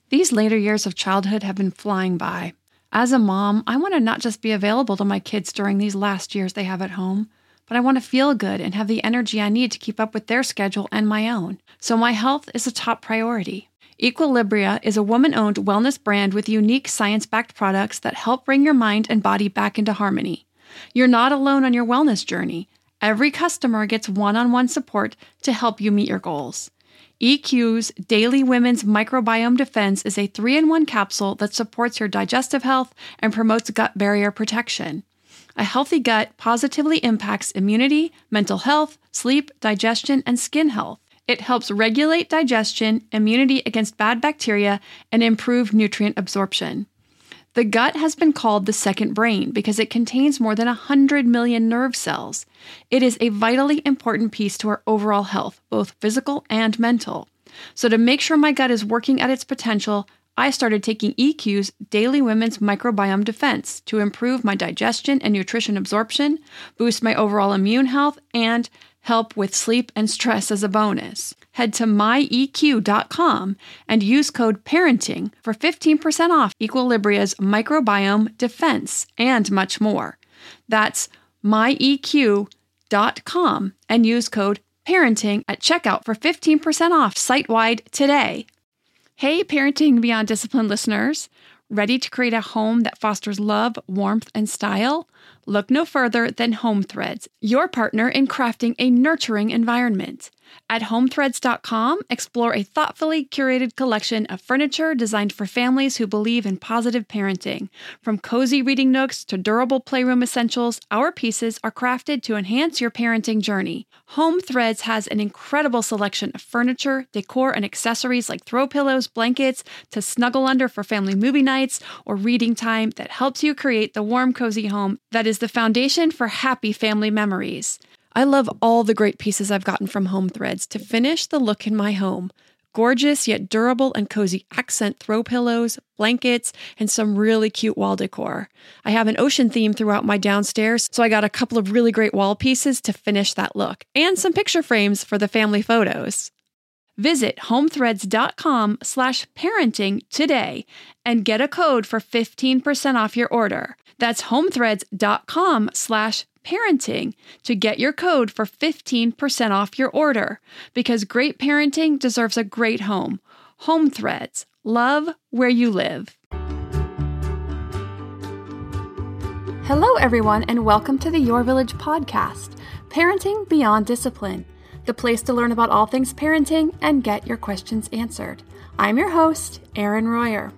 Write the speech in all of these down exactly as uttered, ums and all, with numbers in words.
These later years of childhood have been flying by. As a mom, I want to not just be available to my kids during these last years they have at home, but I want to feel good and have the energy I need to keep up with their schedule and my own. So my health is a top priority. Equilibria is a woman-owned wellness brand with unique science-backed products that help bring your mind and body back into harmony. You're not alone on your wellness journey. Every customer gets one-on-one support to help you meet your goals. E Q's Daily Women's Microbiome Defense is a three in one capsule that supports your digestive health and promotes gut barrier protection. A healthy gut positively impacts immunity, mental health, sleep, digestion, and skin health. It helps regulate digestion, immunity against bad bacteria, and improve nutrient absorption. The gut has been called the second brain because it contains more than one hundred million nerve cells. It is a vitally important piece to our overall health, both physical and mental. So to make sure my gut is working at its potential, I started taking E Q's Daily Women's Microbiome Defense to improve my digestion and nutrition absorption, boost my overall immune health, and help with sleep and stress as a bonus. Head to my E Q dot com and use code PARENTING for fifteen percent off Equilibria's Microbiome Defense and much more. That's my E Q dot com and use code PARENTING at checkout for fifteen percent off site-wide today. Hey, Parenting Beyond Discipline listeners. Ready to create a home that fosters love, warmth, and style? Look no further than Home Threads, your partner in crafting a nurturing environment. At home threads dot com, explore a thoughtfully curated collection of furniture designed for families who believe in positive parenting. From cozy reading nooks to durable playroom essentials, our pieces are crafted to enhance your parenting journey. Home Threads has an incredible selection of furniture, decor, and accessories like throw pillows, blankets, to snuggle under for family movie nights or reading time that helps you create the warm, cozy home that is the foundation for happy family memories. I love all the great pieces I've gotten from Home Threads to finish the look in my home. Gorgeous yet durable and cozy accent throw pillows, blankets, and some really cute wall decor. I have an ocean theme throughout my downstairs, so I got a couple of really great wall pieces to finish that look, and some picture frames for the family photos. Visit home threads dot com slash parenting today and get a code for fifteen percent off your order. That's home threads dot com slash parenting to get your code for fifteen percent off your order, because great parenting deserves a great home. Home Threads. Love where you live. Hello, everyone, and welcome to the Your Village podcast, Parenting Beyond Discipline, the place to learn about all things parenting and get your questions answered. I'm your host, Erin Royer.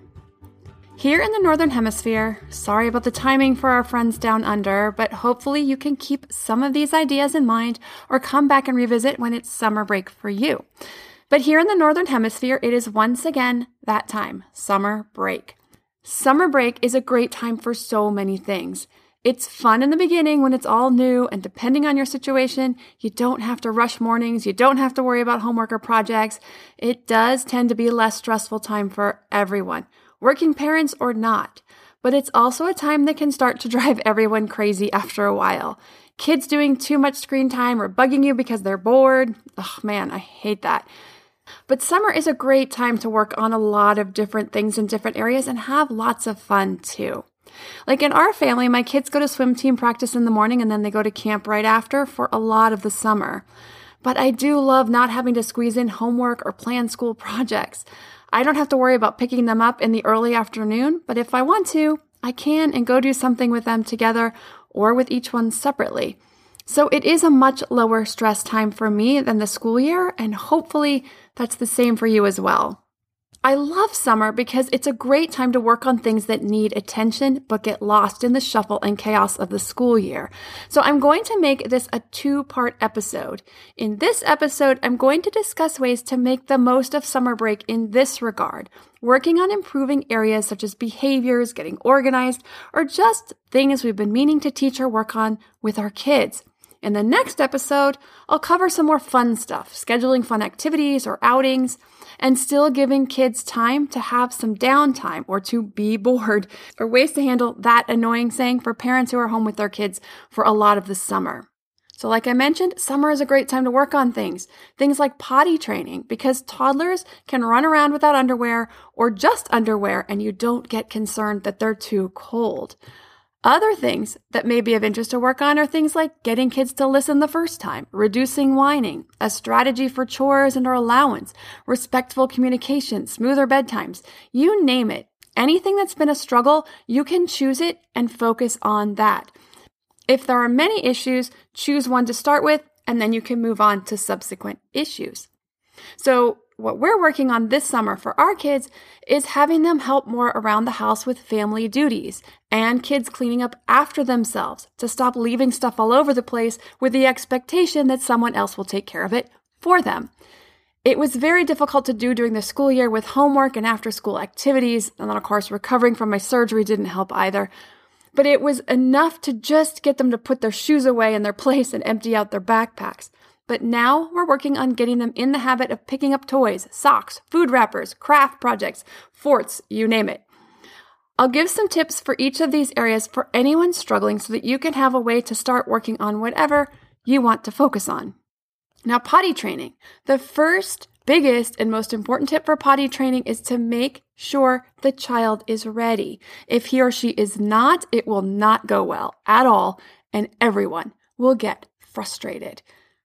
Here in the Northern Hemisphere, sorry about the timing for our friends down under, but hopefully you can keep some of these ideas in mind or come back and revisit when it's summer break for you. But here in the Northern Hemisphere, it is once again that time, summer break. Summer break is a great time for so many things. It's fun in the beginning when it's all new, and depending on your situation, you don't have to rush mornings, you don't have to worry about homework or projects. It does tend to be a less stressful time for everyone, working parents or not. But it's also a time that can start to drive everyone crazy after a while. Kids doing too much screen time or bugging you because they're bored. Oh man, I hate that. But summer is a great time to work on a lot of different things in different areas and have lots of fun too. Like in our family, my kids go to swim team practice in the morning and then they go to camp right after for a lot of the summer. But I do love not having to squeeze in homework or plan school projects. I don't have to worry about picking them up in the early afternoon, but if I want to, I can and go do something with them together or with each one separately. So it is a much lower stress time for me than the school year, and hopefully that's the same for you as well. I love summer because it's a great time to work on things that need attention but get lost in the shuffle and chaos of the school year. So I'm going to make this a two-part episode. In this episode, I'm going to discuss ways to make the most of summer break in this regard, working on improving areas such as behaviors, getting organized, or just things we've been meaning to teach or work on with our kids. In the next episode, I'll cover some more fun stuff, scheduling fun activities or outings, and still giving kids time to have some downtime or to be bored, or ways to handle that annoying saying for parents who are home with their kids for a lot of the summer. So like I mentioned, summer is a great time to work on things. Things like potty training, because toddlers can run around without underwear or just underwear, and you don't get concerned that they're too cold. Other things that may be of interest to work on are things like getting kids to listen the first time, reducing whining, a strategy for chores and or allowance, respectful communication, smoother bedtimes, you name it. Anything that's been a struggle, you can choose it and focus on that. If there are many issues, choose one to start with, and then you can move on to subsequent issues. So what we're working on this summer for our kids is having them help more around the house with family duties and kids cleaning up after themselves to stop leaving stuff all over the place with the expectation that someone else will take care of it for them. It was very difficult to do during the school year with homework and after-school activities, and then of course recovering from my surgery didn't help either. But it was enough to just get them to put their shoes away in their place and empty out their backpacks. But now we're working on getting them in the habit of picking up toys, socks, food wrappers, craft projects, forts, you name it. I'll give some tips for each of these areas for anyone struggling so that you can have a way to start working on whatever you want to focus on. Now, potty training. The first, biggest, and most important tip for potty training is to make sure the child is ready. If he or she is not, it will not go well at all, and everyone will get frustrated.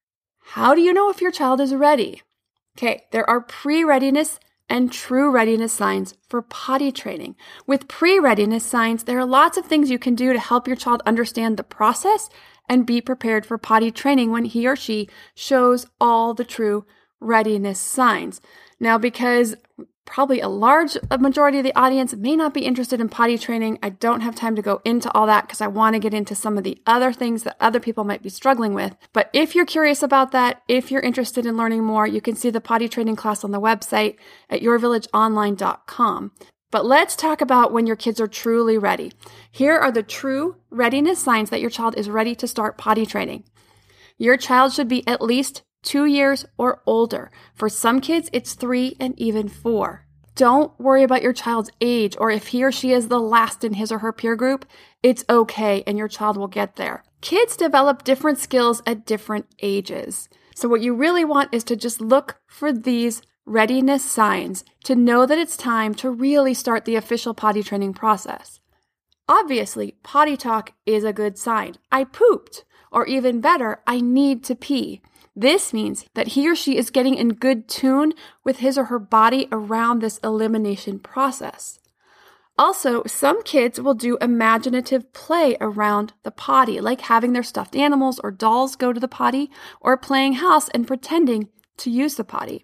How do you know if your child is ready? Okay, there are pre-readiness and true readiness signs for potty training. With pre-readiness signs, there are lots of things you can do to help your child understand the process and be prepared for potty training when he or she shows all the true readiness signs. Now, because probably a large majority of the audience may not be interested in potty training, I don't have time to go into all that because I want to get into some of the other things that other people might be struggling with. But if you're curious about that, if you're interested in learning more, you can see the potty training class on the website at your village online dot com. But let's talk about when your kids are truly ready. Here are the true readiness signs that your child is ready to start potty training. Your child should be at least two years or older. For some kids, it's three and even four. Don't worry about your child's age or if he or she is the last in his or her peer group. It's okay, and your child will get there. Kids develop different skills at different ages. So what you really want is to just look for these readiness signs to know that it's time to really start the official potty training process. Obviously, potty talk is a good sign. I pooped, or even better, I need to pee. This means that he or she is getting in good tune with his or her body around this elimination process. Also, some kids will do imaginative play around the potty, like having their stuffed animals or dolls go to the potty, or playing house and pretending to use the potty.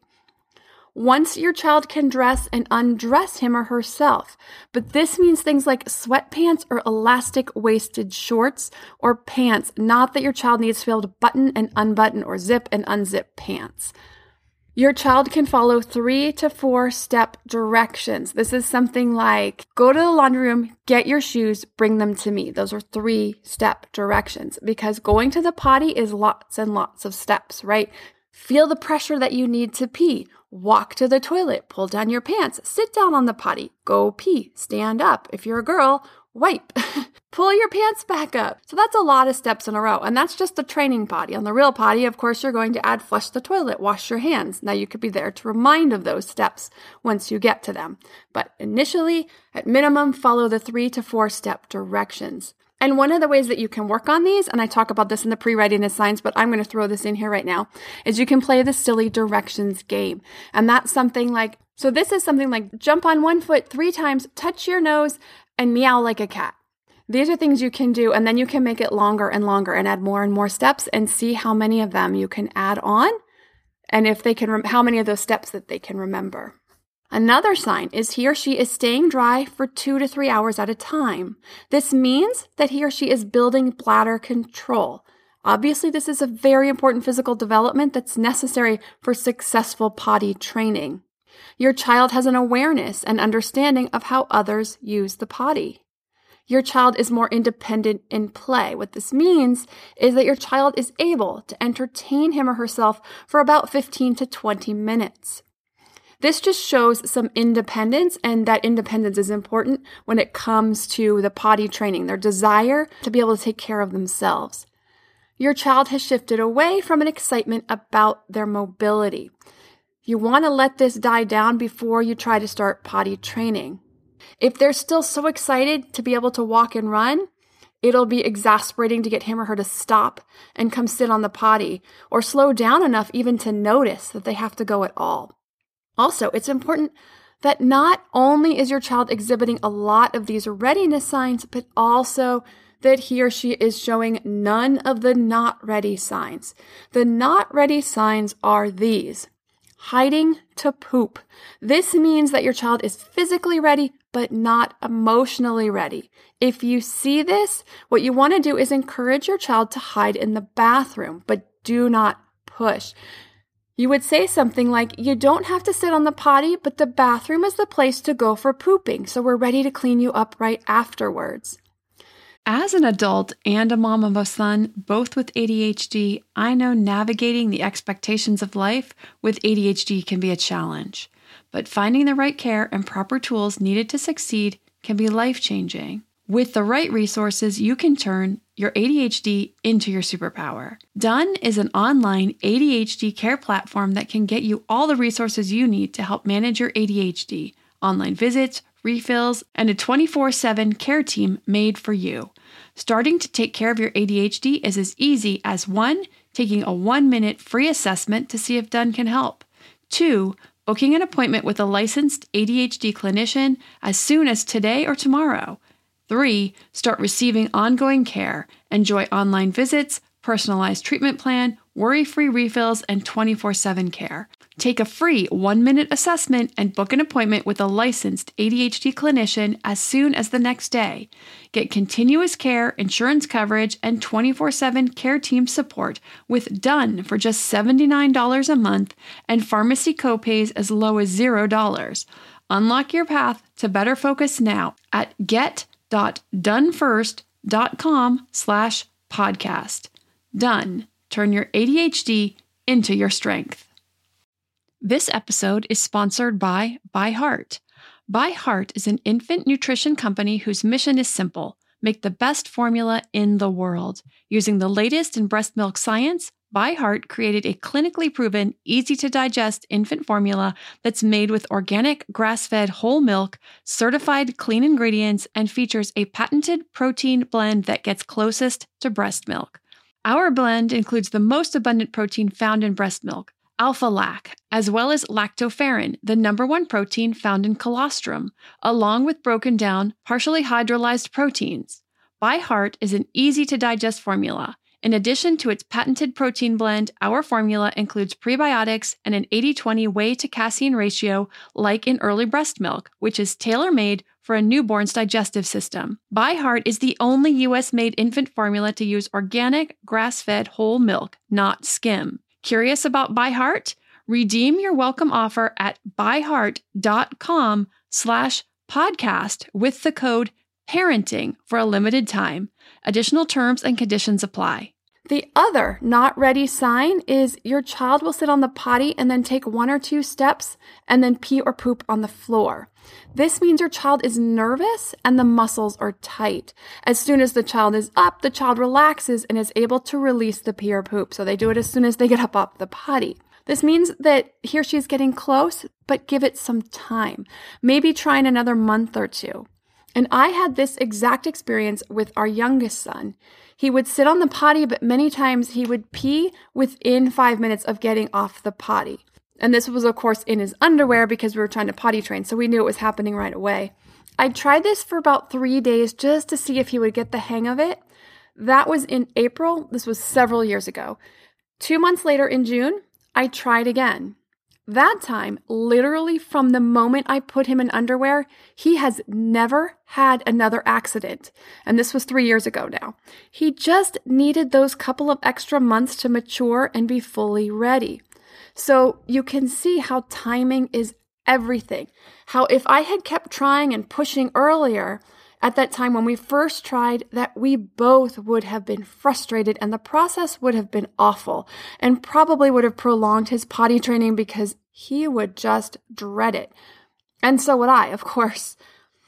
Once your child can dress and undress him or herself, but this means things like sweatpants or elastic-waisted shorts or pants, not that your child needs to be able to button and unbutton or zip and unzip pants. Your child can follow three to four step directions. This is something like, go to the laundry room, get your shoes, bring them to me. Those are three step directions because going to the potty is lots and lots of steps, right? Feel the pressure that you need to pee. Walk to the toilet, pull down your pants, sit down on the potty, go pee, stand up. If you're a girl, wipe, pull your pants back up. So that's a lot of steps in a row. And that's just the training potty. On the real potty, of course, you're going to add flush the toilet, wash your hands. Now you could be there to remind of those steps once you get to them. But initially, at minimum, follow the three to four step directions. And one of the ways that you can work on these, and I talk about this in the pre-readiness signs, but I'm going to throw this in here right now, is you can play the silly directions game. And that's something like, so this is something like jump on one foot three times, touch your nose, and meow like a cat. These are things you can do, and then you can make it longer and longer and add more and more steps and see how many of them you can add on and if they can, rem- how many of those steps that they can remember. Another sign is he or she is staying dry for two to three hours at a time. This means that he or she is building bladder control. Obviously, this is a very important physical development that's necessary for successful potty training. Your child has an awareness and understanding of how others use the potty. Your child is more independent in play. What this means is that your child is able to entertain him or herself for about fifteen to twenty minutes. This just shows some independence, and that independence is important when it comes to the potty training, their desire to be able to take care of themselves. your child has shifted away from an excitement about their mobility. You want to let this die down before you try to start potty training. If they're still so excited to be able to walk and run, it'll be exasperating to get him or her to stop and come sit on the potty or slow down enough even to notice that they have to go at all. Also, it's important that not only is your child exhibiting a lot of these readiness signs, but also that he or she is showing none of the not ready signs. The not ready signs are these: hiding to poop. This means that your child is physically ready, but not emotionally ready. If you see this, what you want to do is encourage your child to hide in the bathroom, but do not push. You would say something like, you don't have to sit on the potty, but the bathroom is the place to go for pooping, so we're ready to clean you up right afterwards. As an adult and a mom of a son, both with A D H D, I know navigating the expectations of life with A D H D can be a challenge. But finding the right care and proper tools needed to succeed can be life-changing. With the right resources, you can turn your A D H D into your superpower. Done is an online A D H D care platform that can get you all the resources you need to help manage your A D H D, online visits, refills, and a twenty-four seven care team made for you. Starting to take care of your A D H D is as easy as one, taking a one-minute free assessment to see if Done can help. Two, booking an appointment with a licensed A D H D clinician as soon as today or tomorrow. Three, start receiving ongoing care. Enjoy online visits, personalized treatment plan, worry-free refills, and twenty-four seven care. Take a free one-minute assessment and book an appointment with a licensed A D H D clinician as soon as the next day. Get continuous care, insurance coverage, and twenty-four seven care team support with Done for just seventy-nine dollars a month and pharmacy copays as low as zero dollars. Unlock your path to better focus now at get.donefirst.com slash podcast. Done. Turn your A D H D into your strength. This episode is sponsored by ByHeart. ByHeart is an infant nutrition company whose mission is simple: make the best formula in the world. Using the latest in breast milk science, ByHeart created a clinically proven, easy-to-digest infant formula that's made with organic, grass-fed whole milk, certified clean ingredients, and features a patented protein blend that gets closest to breast milk. Our blend includes the most abundant protein found in breast milk, alpha-lac, as well as lactoferrin, the number one protein found in colostrum, along with broken down, partially hydrolyzed proteins. ByHeart is an easy-to-digest formula. In addition to its patented protein blend, our formula includes prebiotics and an eighty twenty whey to casein ratio like in early breast milk, which is tailor-made for a newborn's digestive system. ByHeart is the only U S-made infant formula to use organic, grass-fed whole milk, not skim. Curious about ByHeart? Redeem your welcome offer at byheart.com slash podcast with the code parenting for a limited time. Additional terms and conditions apply. The other not ready sign is your child will sit on the potty and then take one or two steps and then pee or poop on the floor. This means your child is nervous and the muscles are tight. As soon as the child is up, the child relaxes and is able to release the pee or poop. So they do it as soon as they get up off the potty. This means that he or she is getting close, but give it some time. Maybe try in another month or two. And I had this exact experience with our youngest son. He would sit on the potty, but many times he would pee within five minutes of getting off the potty. And this was, of course, in his underwear because we were trying to potty train, so we knew it was happening right away. I tried this for about three days just to see if he would get the hang of it. That was in April. This was several years ago. Two months later in June, I tried again. That time, literally from the moment I put him in underwear, he has never had another accident. And this was three years ago now. He just needed those couple of extra months to mature and be fully ready. So you can see how timing is everything. How if I had kept trying and pushing earlier, at that time when we first tried, that we both would have been frustrated and the process would have been awful and probably would have prolonged his potty training because he would just dread it. And so would I, of course.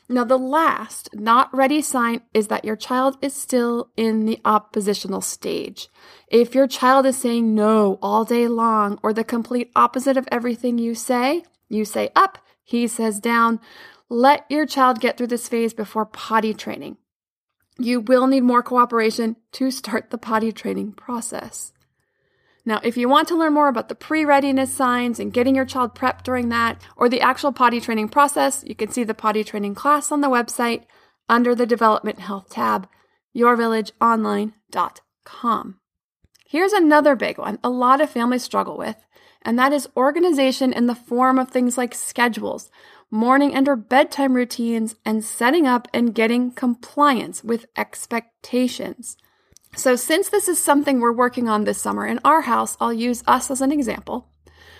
Now, the last not ready sign is that your child is still in the oppositional stage. If your child is saying no all day long or the complete opposite of everything you say, you say up, he says down, let your child get through this phase before potty training. You will need more cooperation to start the potty training process. Now, if you want to learn more about the pre-readiness signs and getting your child prepped during that, or the actual potty training process, you can see the potty training class on the website under the Development Health tab, your village online dot com. Here's another big one a lot of families struggle with, and that is organization in the form of things like schedules, morning and or bedtime routines, and setting up and getting compliance with expectations. So since this is something we're working on this summer in our house, I'll use us as an example.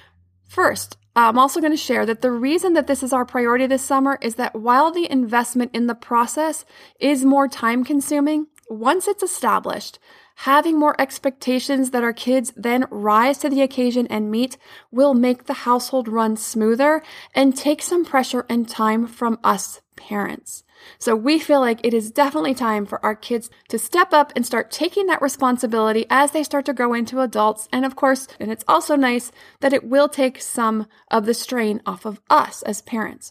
First, I'm also going to share that the reason that this is our priority this summer is that while the investment in the process is more time-consuming, once it's established, having more expectations that our kids then rise to the occasion and meet will make the household run smoother and take some pressure and time from us parents. So we feel like it is definitely time for our kids to step up and start taking that responsibility as they start to grow into adults. And of course, and it's also nice that it will take some of the strain off of us as parents.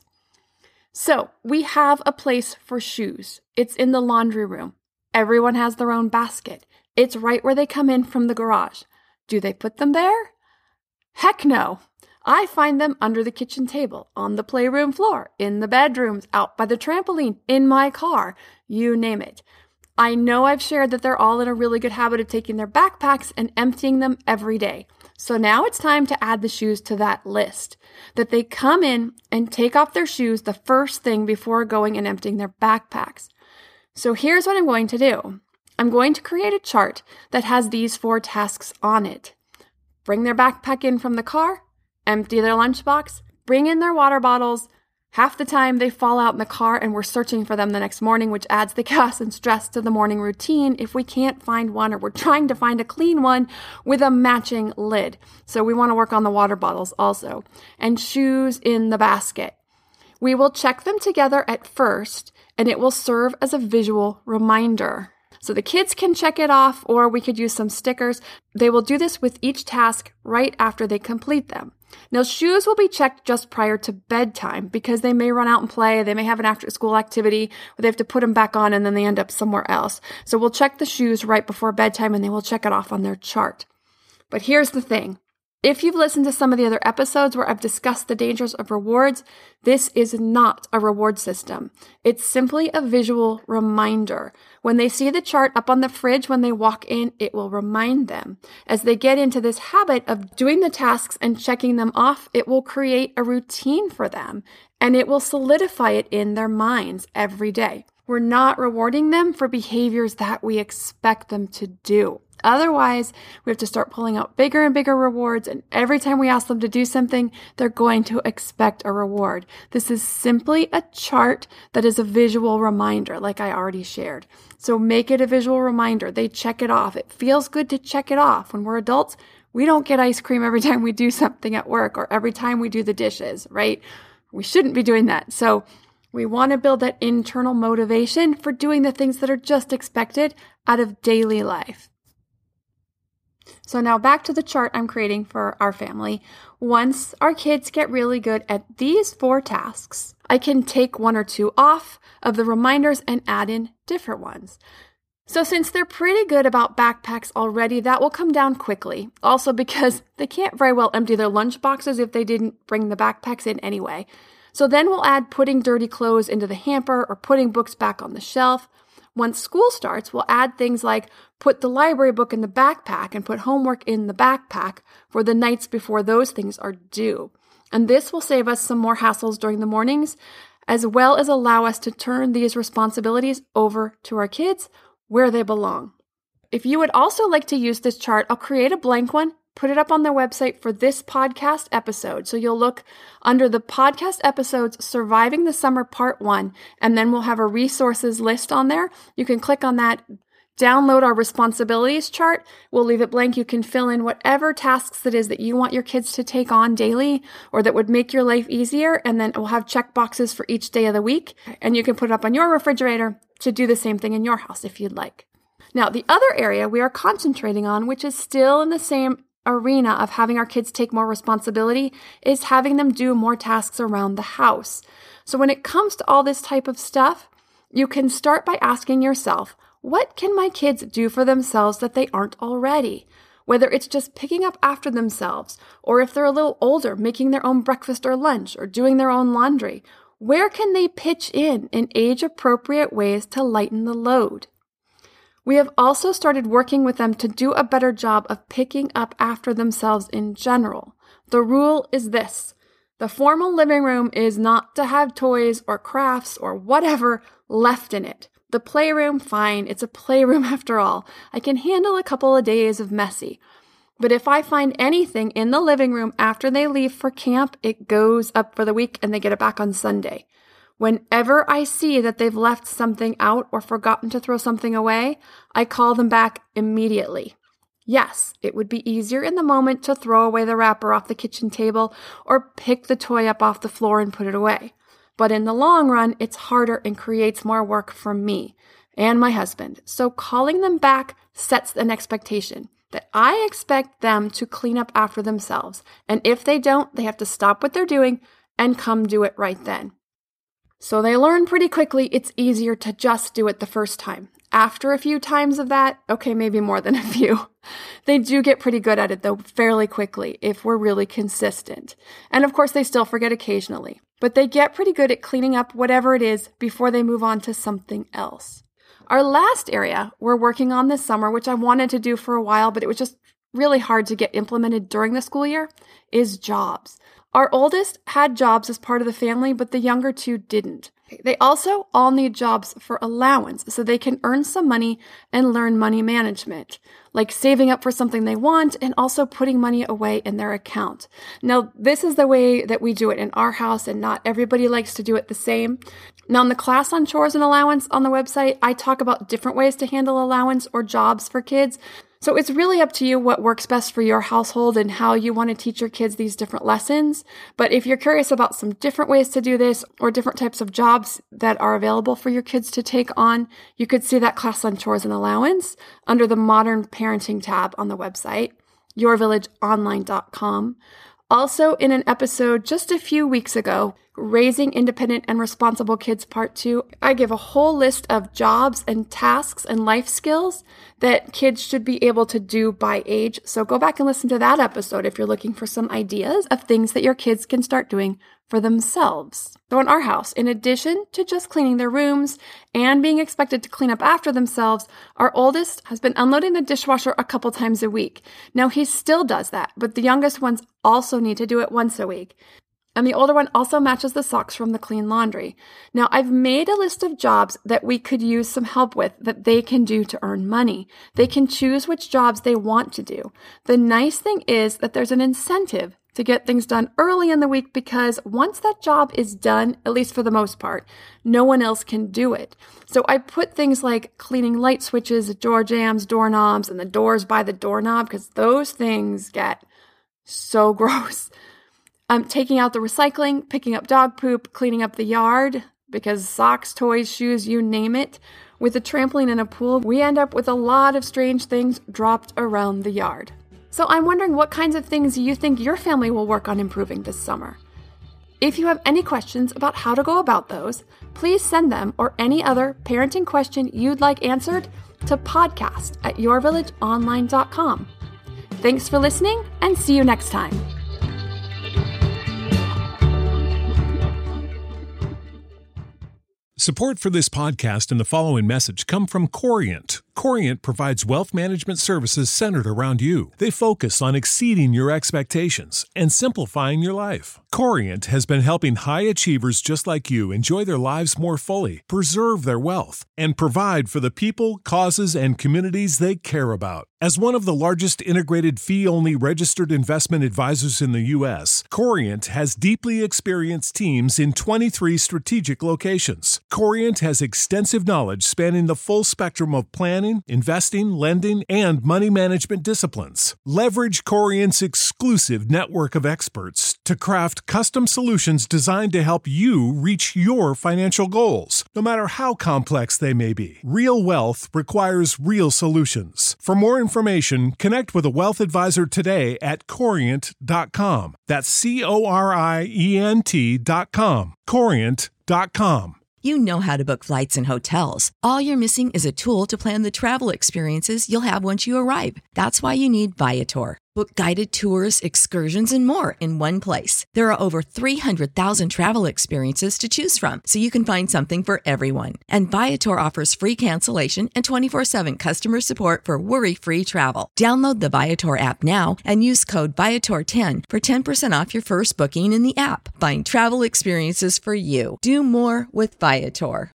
So we have a place for shoes. It's in the laundry room. Everyone has their own basket. It's right where they come in from the garage. Do they put them there? Heck no. I find them under the kitchen table, on the playroom floor, in the bedrooms, out by the trampoline, in my car, you name it. I know I've shared that they're all in a really good habit of taking their backpacks and emptying them every day. So now it's time to add the shoes to that list, that they come in and take off their shoes the first thing before going and emptying their backpacks. So here's what I'm going to do. I'm going to create a chart that has these four tasks on it. Bring their backpack in from the car, empty their lunchbox, bring in their water bottles. Half the time they fall out in the car and we're searching for them the next morning, which adds the chaos and stress to the morning routine if we can't find one or we're trying to find a clean one with a matching lid. So we want to work on the water bottles also. And shoes in the basket. We will check them together at first and it will serve as a visual reminder. So the kids can check it off, or we could use some stickers. They will do this with each task right after they complete them. Now, shoes will be checked just prior to bedtime because they may run out and play. They may have an after-school activity where they have to put them back on and then they end up somewhere else. So we'll check the shoes right before bedtime and they will check it off on their chart. But here's the thing. If you've listened to some of the other episodes where I've discussed the dangers of rewards, this is not a reward system. It's simply a visual reminder. When they see the chart up on the fridge when they walk in, it will remind them. As they get into this habit of doing the tasks and checking them off, it will create a routine for them, and it will solidify it in their minds every day. We're not rewarding them for behaviors that we expect them to do. Otherwise, we have to start pulling out bigger and bigger rewards, and every time we ask them to do something, they're going to expect a reward. This is simply a chart that is a visual reminder, like I already shared. So make it a visual reminder. They check it off. It feels good to check it off. When we're adults, we don't get ice cream every time we do something at work or every time we do the dishes, right? We shouldn't be doing that. So we want to build that internal motivation for doing the things that are just expected out of daily life. So now back to the chart I'm creating for our family. Once our kids get really good at these four tasks, I can take one or two off of the reminders and add in different ones. So since they're pretty good about backpacks already, that will come down quickly. Also because they can't very well empty their lunch boxes if they didn't bring the backpacks in anyway. So then we'll add putting dirty clothes into the hamper or putting books back on the shelf. Once school starts, we'll add things like put the library book in the backpack and put homework in the backpack for the nights before those things are due. And this will save us some more hassles during the mornings, as well as allow us to turn these responsibilities over to our kids where they belong. If you would also like to use this chart, I'll create a blank one, put it up on their website for this podcast episode. So you'll look under the podcast episodes, Surviving the Summer Part one, and then we'll have a resources list on there. You can click on that, Download our responsibilities chart. We'll leave it blank. You can fill in whatever tasks it is that you want your kids to take on daily or that would make your life easier. And then we'll have check boxes for each day of the week. And you can put it up on your refrigerator to do the same thing in your house if you'd like. Now, the other area we are concentrating on, which is still in the same arena of having our kids take more responsibility, is having them do more tasks around the house. So when it comes to all this type of stuff, you can start by asking yourself, what can my kids do for themselves that they aren't already? Whether it's just picking up after themselves, or if they're a little older, making their own breakfast or lunch, or doing their own laundry, where can they pitch in in age-appropriate ways to lighten the load? We have also started working with them to do a better job of picking up after themselves in general. The rule is this: the formal living room is not to have toys or crafts or whatever left in it. The playroom, fine, it's a playroom after all. I can handle a couple of days of messy. But if I find anything in the living room after they leave for camp, it goes up for the week and they get it back on Sunday. Whenever I see that they've left something out or forgotten to throw something away, I call them back immediately. Yes, it would be easier in the moment to throw away the wrapper off the kitchen table or pick the toy up off the floor and put it away. But in the long run, it's harder and creates more work for me and my husband. So calling them back sets an expectation that I expect them to clean up after themselves. And if they don't, they have to stop what they're doing and come do it right then. So they learn pretty quickly it's easier to just do it the first time. After a few times of that, okay, maybe more than a few, they do get pretty good at it though fairly quickly if we're really consistent. And of course, they still forget occasionally, but they get pretty good at cleaning up whatever it is before they move on to something else. Our last area we're working on this summer, which I wanted to do for a while, but it was just really hard to get implemented during the school year, is jobs. Our oldest had jobs as part of the family, but the younger two didn't. They also all need jobs for allowance so they can earn some money and learn money management, like saving up for something they want and also putting money away in their account. Now, this is the way that we do it in our house, and not everybody likes to do it the same. Now, in the class on chores and allowance on the website, I talk about different ways to handle allowance or jobs for kids. So it's really up to you what works best for your household and how you want to teach your kids these different lessons. But if you're curious about some different ways to do this or different types of jobs that are available for your kids to take on, you could see that class on chores and allowance under the Modern Parenting tab on the website, your village online dot com. Also, in an episode just a few weeks ago, Raising Independent and Responsible Kids Part two, I give a whole list of jobs and tasks and life skills that kids should be able to do by age. So go back and listen to that episode if you're looking for some ideas of things that your kids can start doing for themselves. So in our house, in addition to just cleaning their rooms and being expected to clean up after themselves, our oldest has been unloading the dishwasher a couple times a week. Now, he still does that, but the youngest ones also need to do it once a week. And the older one also matches the socks from the clean laundry. Now, I've made a list of jobs that we could use some help with that they can do to earn money. They can choose which jobs they want to do. The nice thing is that there's an incentive to get things done early in the week, because once that job is done, at least for the most part, no one else can do it. So I put things like cleaning light switches, door jambs, doorknobs, and the doors by the doorknob, because those things get so gross. Um, taking out the recycling, picking up dog poop, cleaning up the yard, because socks, toys, shoes, you name it. With a trampoline and a pool, we end up with a lot of strange things dropped around the yard. So I'm wondering what kinds of things you think your family will work on improving this summer. If you have any questions about how to go about those, please send them or any other parenting question you'd like answered to podcast at your village online dot com. Thanks for listening, and see you next time. Support for this podcast and the following message come from Corient. Corient provides wealth management services centered around you. They focus on exceeding your expectations and simplifying your life. Corient has been helping high achievers just like you enjoy their lives more fully, preserve their wealth, and provide for the people, causes, and communities they care about. As one of the largest integrated fee-only registered investment advisors in the U S, Corient has deeply experienced teams in twenty-three strategic locations. Corient has extensive knowledge spanning the full spectrum of planning planning, investing, lending, and money management disciplines. Leverage Corient's exclusive network of experts to craft custom solutions designed to help you reach your financial goals, no matter how complex they may be. Real wealth requires real solutions. For more information, connect with a wealth advisor today at corient dot com. That's C O R I E N T dot com. corient dot com. You know how to book flights and hotels. All you're missing is a tool to plan the travel experiences you'll have once you arrive. That's why you need Viator. Book guided tours, excursions, and more in one place. There are over three hundred thousand travel experiences to choose from, so you can find something for everyone. And Viator offers free cancellation and twenty-four seven customer support for worry-free travel. Download the Viator app now and use code Viator ten for ten percent off your first booking in the app. Find travel experiences for you. Do more with Viator.